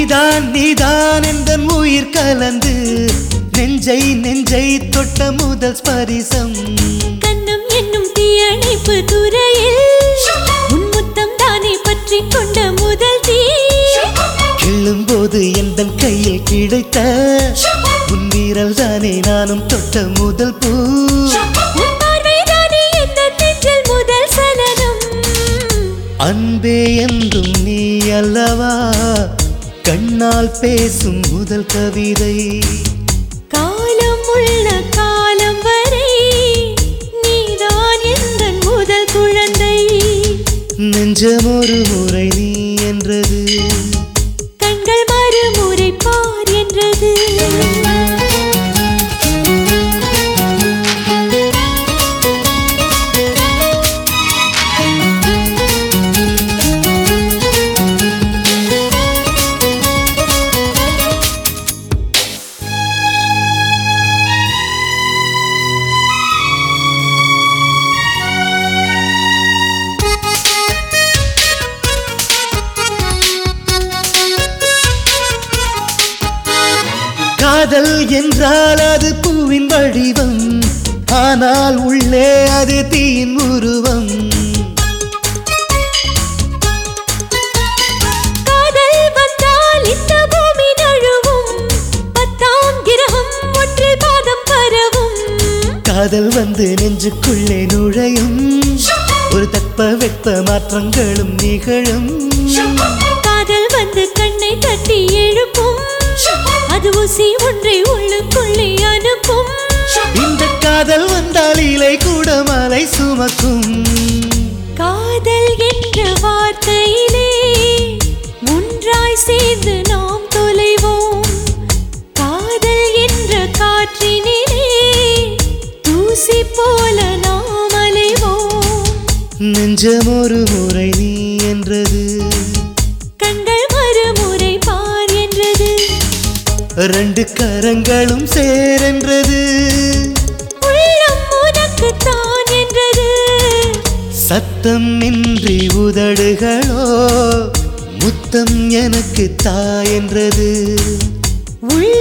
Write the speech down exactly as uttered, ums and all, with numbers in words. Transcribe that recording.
நீதான் நீதான் எந்தன் உயிர் கலந்து நெஞ்சை நெஞ்சை தொட்ட முதல் ஸ்பரிசம் கண்ணம் என்னும் தீயணைப்பு துறையில் உன்முத்தம் தானே பற்றி கொண்ட முதல் தீ கிள்ளும் போது எந்தன் கையில் கிடைத்த உன் வீரல் தானே நானும் தொட்ட முதல் பூ உன் பார்வை தானே எந்தன் நெஞ்சில் முதல் சலனம் அன்பே என்றும் நீ அல்லவா கண்ணால் பேசும் முதல் கவிதை காலம் உள்ள காலம் வரை நீதான் எந்தன் முதல் குழந்தை நெஞ்சம் ஒரு முறை நீ என்றது கண்கள் மறுமுறை பார் என்றது காதல் என்றால் அது பூவின் வடிவம் ஆனால் உள்ளே அது தீயின் உருவம் காதல் வந்தால் இந்த பூமி நழுவும் பத்தாம் கிரகம் ஒன்றில் பாதம் பரவும் காதல் வந்து நெஞ்சுக்குள்ளே நுழையும் ஒரு தட்ப வெப்ப மாற்றங்களும் நிகழும் காதல் வந்து கண்ணை தட்டி எழுப்பும் அது ஊசி ஒன்றை உள்ளுக்குள்ளே அனுப்பும் இந்த காதல் வந்தால் இலை கூட மலை சுமக்கும் காதல் என்ற வார்த்தையிலே ஒன்றாய் சேர்ந்து நாம் தொலைவோம் காதல் என்ற காற்றினிலே தூசி போல நாம் அலைவோம் நெஞ்சம் ஒரு முறை நீ என்றது கண்கள் மறுமுறை பார் என்றது ரெண்டு கரங்களும் சேரென்றது உள்ளம் உனக்கு தான் என்றது சத்தம் இன்றி உதடுகளோ முத்தம் எனக்கு தா என்றது உள்ள